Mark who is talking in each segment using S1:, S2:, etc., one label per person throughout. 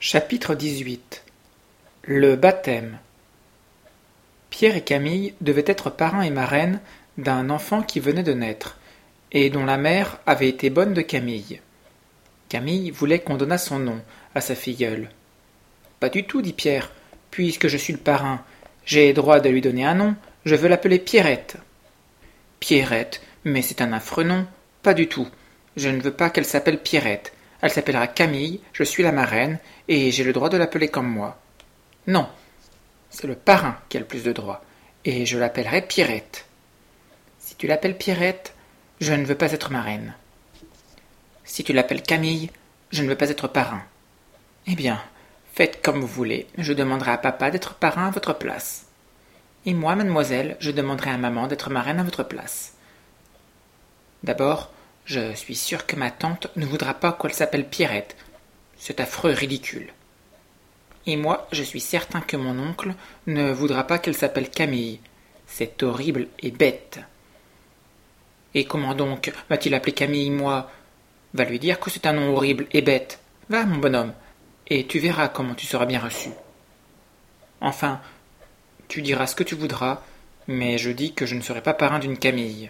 S1: Chapitre 18. Le baptême. Pierre et Camille devaient être parrain et marraine d'un enfant qui venait de naître, et dont la mère avait été bonne de Camille. Camille voulait qu'on donnât son nom à sa filleule. « Pas du tout, dit Pierre, puisque je suis le parrain. J'ai droit de lui donner un nom, je veux l'appeler Pierrette. »« Pierrette, mais c'est un affreux nom. Pas du tout. Je ne veux pas qu'elle s'appelle Pierrette. Elle s'appellera Camille, je suis la marraine, et j'ai le droit de l'appeler comme moi. Non, c'est le parrain qui a le plus de droits, et je l'appellerai Pierrette. Si tu l'appelles Pierrette, je ne veux pas être marraine. Si tu l'appelles Camille, je ne veux pas être parrain. Eh bien, faites comme vous voulez, je demanderai à papa d'être parrain à votre place. Et moi, mademoiselle, je demanderai à maman d'être marraine à votre place. D'abord, je suis sûre que ma tante ne voudra pas qu'elle s'appelle Pierrette. C'est affreux et ridicule. Et moi, je suis certain que mon oncle ne voudra pas qu'elle s'appelle Camille. C'est horrible et bête. Et comment donc va-t-il appeler Camille, moi? Va lui dire que c'est un nom horrible et bête. Va, mon bonhomme, et tu verras comment tu seras bien reçu. Enfin, tu diras ce que tu voudras, mais je dis que je ne serai pas parrain d'une Camille.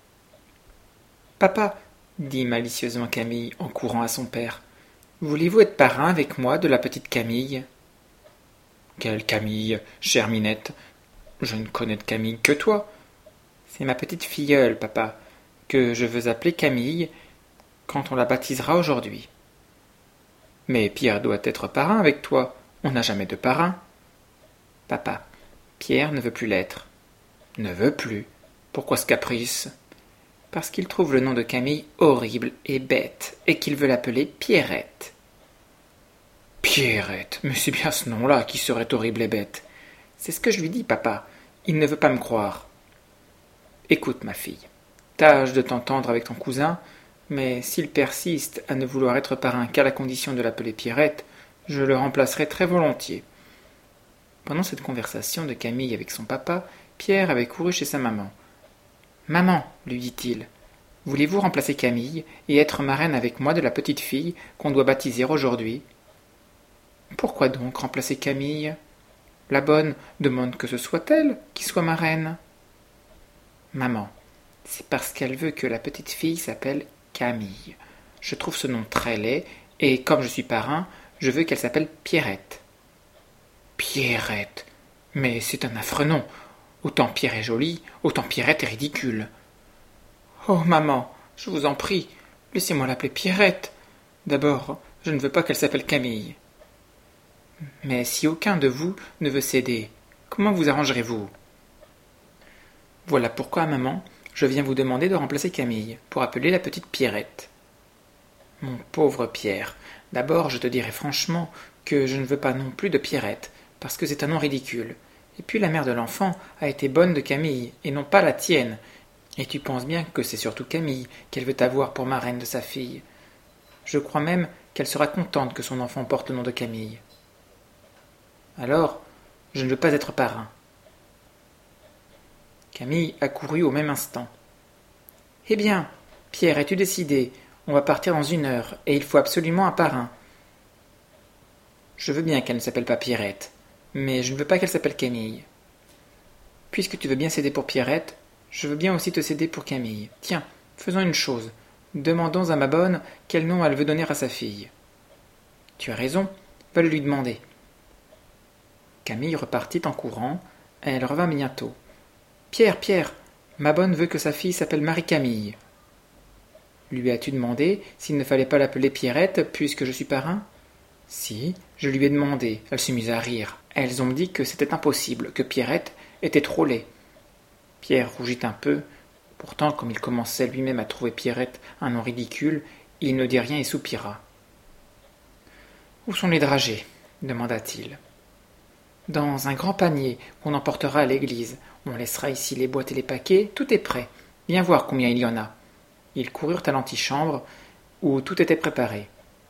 S1: Papa, dit malicieusement Camille en courant à son père, voulez-vous être parrain avec moi de la petite Camille? Quelle Camille, chère Minette? Je ne connais de Camille que toi. C'est ma petite filleule, papa, que je veux appeler Camille quand on la baptisera aujourd'hui. Mais Pierre doit être parrain avec toi. On n'a jamais de parrain. Papa, Pierre ne veut plus l'être. Ne veut plus? Pourquoi ce caprice? Parce qu'il trouve le nom de Camille horrible et bête, et qu'il veut l'appeler Pierrette. Pierrette, mais c'est bien ce nom-là qui serait horrible et bête. C'est ce que je lui dis, papa. Il ne veut pas me croire. Écoute, ma fille, tâche de t'entendre avec ton cousin, mais s'il persiste à ne vouloir être parrain qu'à la condition de l'appeler Pierrette, je le remplacerai très volontiers. Pendant cette conversation de Camille avec son papa, Pierre avait couru chez sa maman. « Maman, lui dit-il, voulez-vous remplacer Camille et être marraine avec moi de la petite fille qu'on doit baptiser aujourd'hui ?»« Pourquoi donc remplacer Camille? La bonne demande que ce soit elle qui soit marraine. »« Maman, c'est parce qu'elle veut que la petite fille s'appelle Camille. Je trouve ce nom très laid, et comme je suis parrain, je veux qu'elle s'appelle Pierrette. »« Pierrette, mais c'est un affreux nom. Autant Pierre est joli, autant Pierrette est ridicule. »« Oh, maman, je vous en prie, laissez-moi l'appeler Pierrette. D'abord, je ne veux pas qu'elle s'appelle Camille. »« Mais si aucun de vous ne veut céder, comment vous arrangerez-vous ? » ?»« Voilà pourquoi, maman, je viens vous demander de remplacer Camille, pour appeler la petite Pierrette. »« Mon pauvre Pierre, d'abord je te dirai franchement que je ne veux pas non plus de Pierrette, parce que c'est un nom ridicule. Et puis la mère de l'enfant a été bonne de Camille, et non pas la tienne. Et tu penses bien que c'est surtout Camille qu'elle veut avoir pour marraine de sa fille. Je crois même qu'elle sera contente que son enfant porte le nom de Camille. Alors, je ne veux pas être parrain. » Camille accourut au même instant. « Eh bien, Pierre, es-tu décidé? On va partir dans 1 heure, et il faut absolument un parrain. »« Je veux bien qu'elle ne s'appelle pas Pierrette, mais je ne veux pas qu'elle s'appelle Camille. Puisque tu veux bien céder pour Pierrette, je veux bien aussi te céder pour Camille. Tiens, faisons une chose. Demandons à ma bonne quel nom elle veut donner à sa fille. »« Tu as raison, va le lui demander. » Camille repartit en courant, et elle revint bientôt. « Pierre, Pierre, ma bonne veut que sa fille s'appelle Marie-Camille. »« Lui as-tu demandé s'il ne fallait pas l'appeler Pierrette, puisque je suis parrain ? » ?»« Si, je lui ai demandé. Elle s'est mise à rire. Elles ont dit que c'était impossible, que Pierrette était trop laid. » Pierre rougit un peu. Pourtant, comme il commençait lui-même à trouver Pierrette un nom ridicule, il ne dit rien et soupira. « Où sont les dragées ? » demanda-t-il. « Dans un grand panier qu'on emportera à l'église. On laissera ici les boîtes et les paquets. Tout est prêt. Viens voir combien il y en a. » Ils coururent à l'antichambre, où tout était préparé.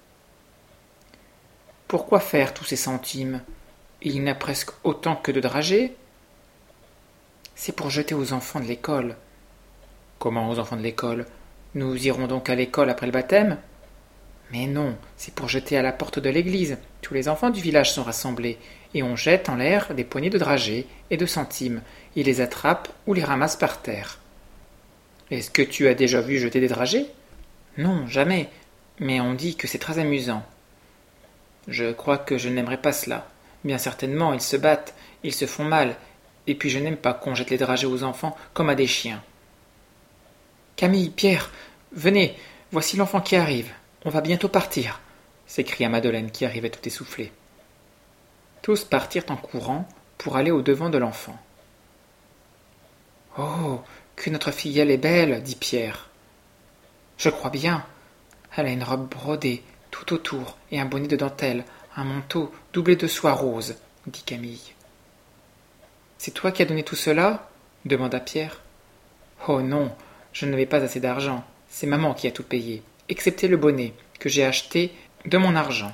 S1: « Pourquoi faire tous ces centimes? Il y en a presque autant que de dragées. »« C'est pour jeter aux enfants de l'école. »« Comment aux enfants de l'école? Nous irons donc à l'école après le baptême? » Mais non, c'est pour jeter à la porte de l'église. Tous les enfants du village sont rassemblés, et on jette en l'air des poignées de dragées et de centimes. Ils les attrapent ou les ramassent par terre. Est-ce que tu as déjà vu jeter des dragées? Non, jamais, mais on dit que c'est très amusant. Je crois que je n'aimerais pas cela. Bien certainement, ils se battent, ils se font mal, et puis je n'aime pas qu'on jette les dragées aux enfants comme à des chiens. Camille, Pierre, venez, voici l'enfant qui arrive. On va bientôt partir, s'écria Madeleine qui arrivait tout essoufflée. Tous partirent en courant pour aller au-devant de l'enfant. Oh, que notre fillette est belle, dit Pierre. Je crois bien. Elle a une robe brodée tout autour et un bonnet de dentelle, un manteau doublé de soie rose, dit Camille. C'est toi qui as donné tout cela? Demanda Pierre. Oh non, je n'avais pas assez d'argent. C'est maman qui a tout payé, excepté le bonnet, que j'ai acheté de mon argent.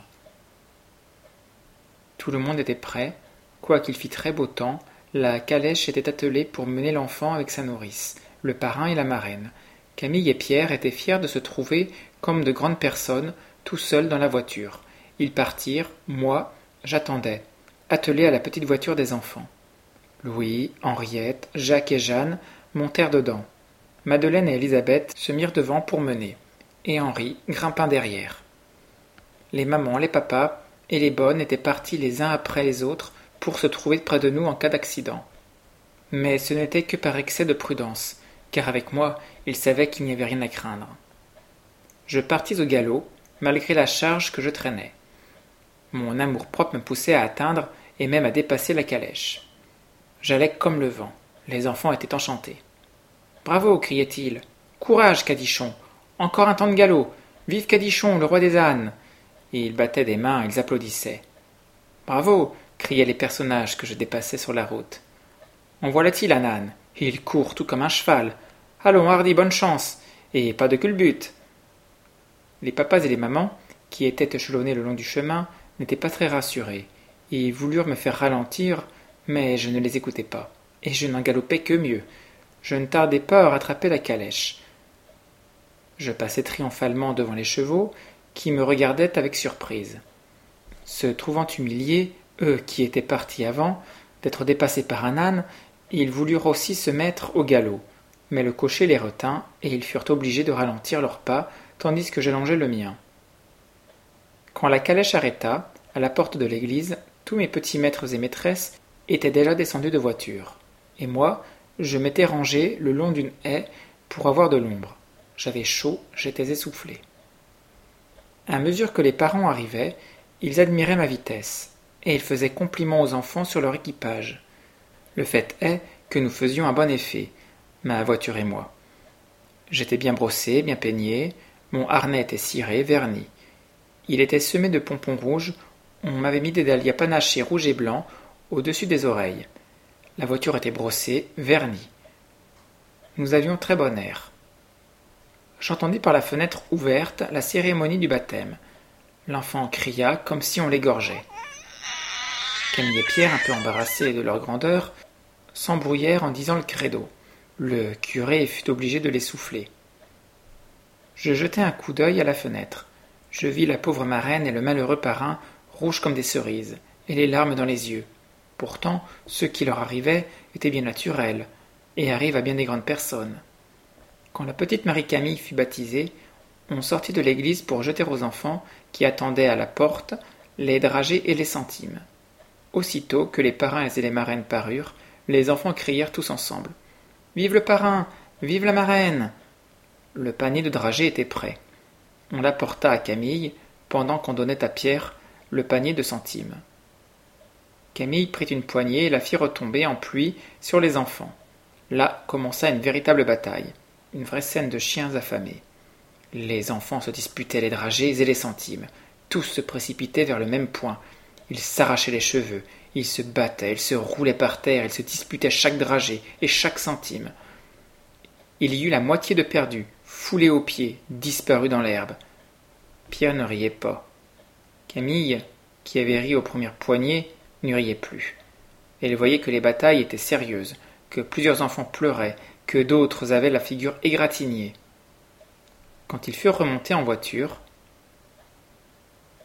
S1: Tout le monde était prêt. Quoiqu'il fît très beau temps, la calèche était attelée pour mener l'enfant avec sa nourrice, le parrain et la marraine. Camille et Pierre étaient fiers de se trouver comme de grandes personnes, tout seuls dans la voiture. Ils partirent, moi, j'attendais, attelé à la petite voiture des enfants. Louis, Henriette, Jacques et Jeanne montèrent dedans. Madeleine et Élisabeth se mirent devant pour mener, et Henri grimpa derrière. Les mamans, les papas et les bonnes étaient partis les uns après les autres pour se trouver près de nous en cas d'accident. Mais ce n'était que par excès de prudence, car avec moi, ils savaient qu'il n'y avait rien à craindre. Je partis au galop, malgré la charge que je traînais. Mon amour-propre me poussait à atteindre et même à dépasser la calèche. J'allais comme le vent. Les enfants étaient enchantés. « Bravo !» criaient-ils. « Courage, Cadichon! Encore un temps de galop! Vive Cadichon, le roi des ânes !» Et ils battaient des mains, ils applaudissaient. « Bravo !» criaient les personnages que je dépassais sur la route. « En voilà-t-il un âne! Il court tout comme un cheval! Allons, hardi, bonne chance! Et pas de culbute !» Les papas et les mamans, qui étaient échelonnés le long du chemin, n'étaient pas très rassurés. Ils voulurent me faire ralentir, mais je ne les écoutais pas, et je n'en galopais que mieux. Je ne tardais pas à rattraper la calèche. Je passais triomphalement devant les chevaux, qui me regardaient avec surprise. Se trouvant humiliés, eux qui étaient partis avant, d'être dépassés par un âne, ils voulurent aussi se mettre au galop, mais le cocher les retint, et ils furent obligés de ralentir leurs pas, tandis que j'allongeais le mien. Quand la calèche arrêta, à la porte de l'église, tous mes petits maîtres et maîtresses étaient déjà descendus de voiture, et moi, je m'étais rangé le long d'une haie pour avoir de l'ombre. J'avais chaud, j'étais essoufflé. À mesure que les parents arrivaient, ils admiraient ma vitesse, et ils faisaient compliment aux enfants sur leur équipage. Le fait est que nous faisions un bon effet, ma voiture et moi. J'étais bien brossé, bien peigné, mon harnais était ciré, verni. Il était semé de pompons rouges, on m'avait mis des dahlias panachés rouges et blancs au-dessus des oreilles. La voiture était brossée, vernie. Nous avions très bon air. J'entendis par la fenêtre ouverte la cérémonie du baptême. L'enfant cria comme si on l'égorgeait. Camille et Pierre, un peu embarrassés de leur grandeur, s'embrouillèrent en disant le credo. Le curé fut obligé de les souffler. Je jetai un coup d'œil à la fenêtre. Je vis la pauvre marraine et le malheureux parrain rouges comme des cerises, et les larmes dans les yeux. Pourtant, ce qui leur arrivait était bien naturel, et arrive à bien des grandes personnes. Quand la petite Marie-Camille fut baptisée, on sortit de l'église pour jeter aux enfants, qui attendaient à la porte, les dragées et les centimes. Aussitôt que les parrains et les marraines parurent, les enfants crièrent tous ensemble. « Vive le parrain! Vive la marraine !» Le panier de dragées était prêt. On l'apporta à Camille, pendant qu'on donnait à Pierre le panier de centimes. Camille prit une poignée et la fit retomber en pluie sur les enfants. Là commença une véritable bataille, une vraie scène de chiens affamés. Les enfants se disputaient les dragées et les centimes. Tous se précipitaient vers le même point. Ils s'arrachaient les cheveux, ils se battaient, ils se roulaient par terre, ils se disputaient chaque dragée et chaque centime. Il y eut la moitié de perdus, foulés aux pieds, disparus dans l'herbe. Pierre ne riait pas. Camille, qui avait ri aux premières poignées, ne riait plus. Elle voyait que les batailles étaient sérieuses, que plusieurs enfants pleuraient, que d'autres avaient la figure égratignée. Quand ils furent remontés en voiture,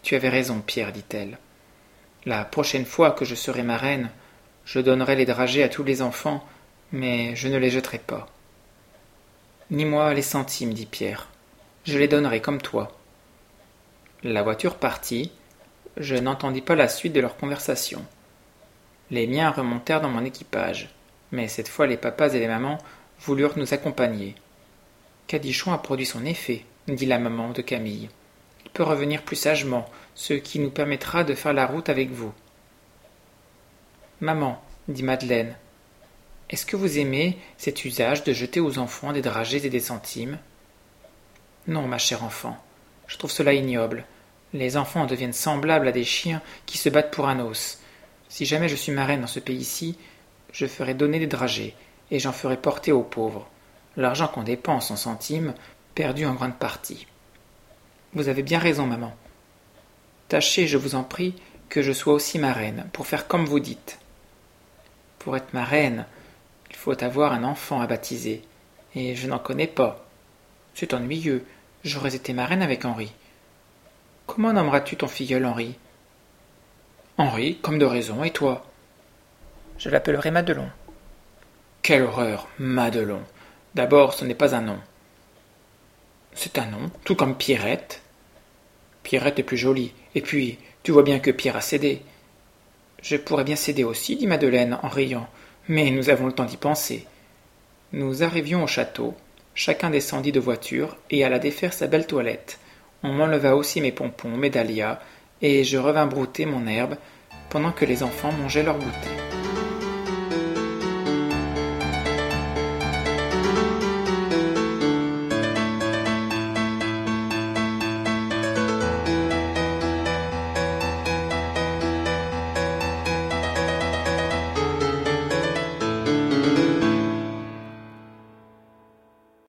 S1: Tu avais raison, Pierre, dit-elle. La prochaine fois que je serai marraine, je donnerai les dragées à tous les enfants, mais je ne les jetterai pas. Ni moi les centimes, dit Pierre. Je les donnerai comme toi. La voiture partit. Je n'entendis pas la suite de leur conversation. Les miens remontèrent dans mon équipage, mais cette fois les papas et les mamans voulurent nous accompagner. Cadichon a produit son effet, dit la maman de Camille. Il peut revenir plus sagement, ce qui nous permettra de faire la route avec vous. Maman, dit Madeleine, est-ce que vous aimez cet usage de jeter aux enfants des dragées et des centimes? Non, ma chère enfant, je trouve cela ignoble. Les enfants deviennent semblables à des chiens qui se battent pour un os. Si jamais je suis marraine dans ce pays-ci, je ferai donner des dragées, et j'en ferai porter aux pauvres. L'argent qu'on dépense en centimes, perdu en grande partie. Vous avez bien raison, maman. Tâchez, je vous en prie, que je sois aussi marraine, pour faire comme vous dites. Pour être marraine, il faut avoir un enfant à baptiser, et je n'en connais pas. C'est ennuyeux, j'aurais été marraine avec Henri. Comment nommeras-tu ton filleul Henri? Henri, comme de raison, et toi? Je l'appellerai Madelon. Quelle horreur, Madelon. D'abord, ce n'est pas un nom. C'est un nom, tout comme Pierrette. Pierrette est plus jolie, et puis, tu vois bien que Pierre a cédé. Je pourrais bien céder aussi, dit Madeleine en riant, mais nous avons le temps d'y penser. Nous arrivions au château, chacun descendit de voiture et alla défaire sa belle toilette. On m'enleva aussi mes pompons, mes dahlias, et je revins brouter mon herbe pendant que les enfants mangeaient leur goûter.